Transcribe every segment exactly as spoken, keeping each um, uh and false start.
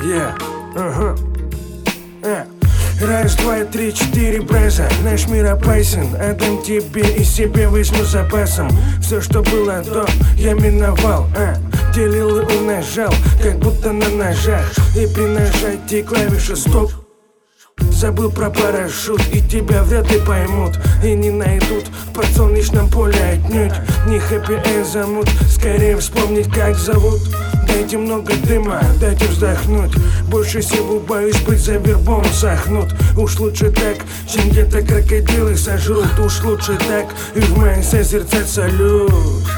Yeah, ага. Yeah. Раз, два, три, четыре бреза. Наш мир опасен. Отдам тебе и себе возьму запасом. Все, что было до, я миновал. а. Делил и умножал, как будто на ножах. И при нажатии клавиши стоп забыл про парашют, и тебя вряд ли поймут и не найдут в подсолнечном поле отнюдь. Не хэппи-энд замут, скорее вспомнить, как зовут. Дайте много дыма, дайте вздохнуть. Больше всего боюсь быть за вербом сохнут. Уж лучше так, чем где-то крокодилы сожрут. Уж лучше так, и в моем созерцать салют.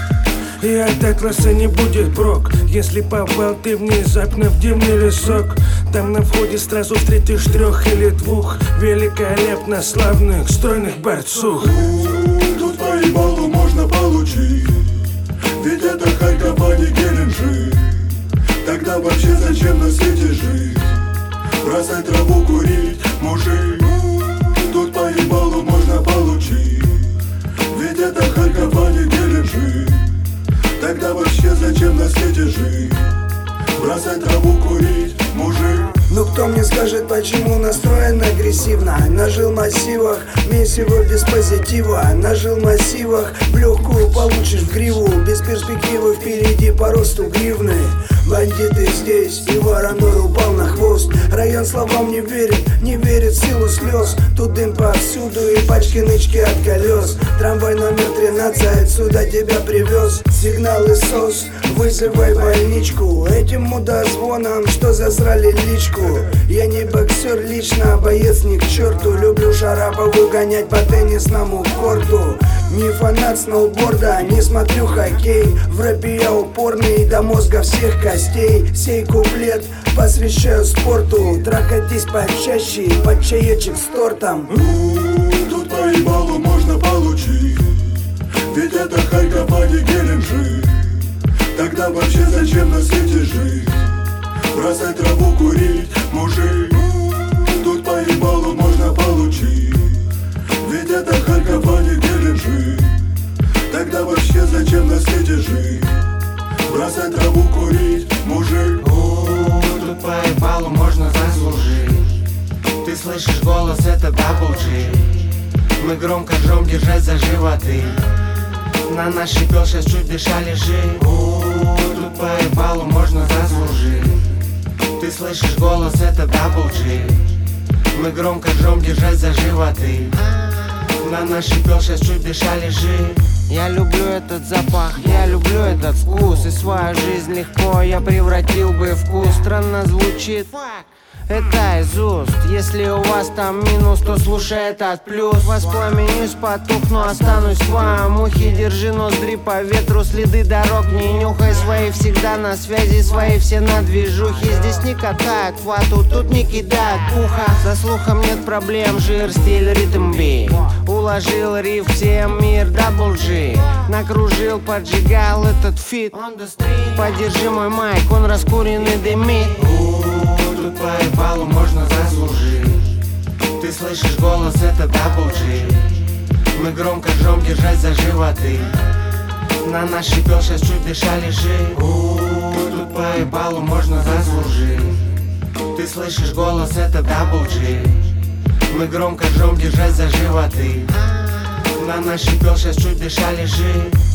И от атласа не будет прок, если попал ты внезапно в дивный лесок. Там на входе сразу встретишь трех или двух великолепно славных, стройных борцов. Тут по ебалу можно получить, ведь это Харьков, а не Геленджик. Тогда вообще зачем на свете жить? Бросай траву курить, мужик. Тут по ебалу можно получить, ведь это Харьков, а не Геленджик. Тогда вообще зачем на свете жить? Бросай траву курить, мужик. Ну кто мне скажет, почему настроен агрессивно? Нажил в массивах, месиво без позитива. Нажил в массивах, в легкую получишь в гриву. Без перспективы впереди по росту гривны. Бандиты здесь, и вороной упал на хвост. Район словам не верит, не верит в силу слез. Тут дым повсюду и пачки-нычки от колес. Трамвай номер тринадцать сюда тебя привез. Сигнал и сос, вызывай больничку. Этим мудозвоном, что засрали личку. Я не боксер лично, боец ни к черту. Люблю Шарапову гонять по теннисному корту. Не фанат сноуборда, не смотрю хоккей. В рэпе я упорный до мозга всех костей. Сей куплет посвящаю спорту. Трахайтесь почаще, под чаечек с тортом. Тут по ебалу можно получить, ведь это Харьков, а не Геленджик. Тогда вообще зачем на свете жить? Бросай траву курить, мужик. Тут по ебалу можно получить, ведь это Харьков, а не Геленджик. Тогда вообще зачем на свете жить? Бросай траву курить, мужик. О, тут по ебалу можно заслужить. Ты слышишь голос, это дабл джи. Мы громко жжем, держать за животы. На наш шипел, сейчас чуть дыша лежи. О, тут по ебалу можно заслужить. Ты слышишь голос, это дабл джи. Мы громко жжем, держать за животы. На наш шипел, сейчас чуть дыша лежи. Я люблю этот запах, я люблю этот вкус. И свою жизнь легко я превратил бы в вкус. Странно звучит, это из уст. Если у вас там минус, то слушай этот плюс. Воспламенюсь, потухну, останусь в твоем ухе. Держи ноздри по ветру, следы дорог не нюхай. Свои всегда на связи, свои все на движухе. Здесь не катают вату, тут не кидают пуха. За слухом нет проблем, жир, стиль, ритм, бит. Уложил риф, всем мир, дабл джи. Накружил, поджигал этот фит. Подержи мой майк, он раскуренный дымит. Тут по ебалу можно заслужить. Ты слышишь голос, это дабл джи. Мы громко жжем, держать за животы. На наш шипел, сейчас чуть дыша лежи. У, тут по ебалу можно заслужить. Ты слышишь голос, это дабл джи. Мы громко жжем, держать за животы. На наш шипел, сейчас чуть дыша лежи.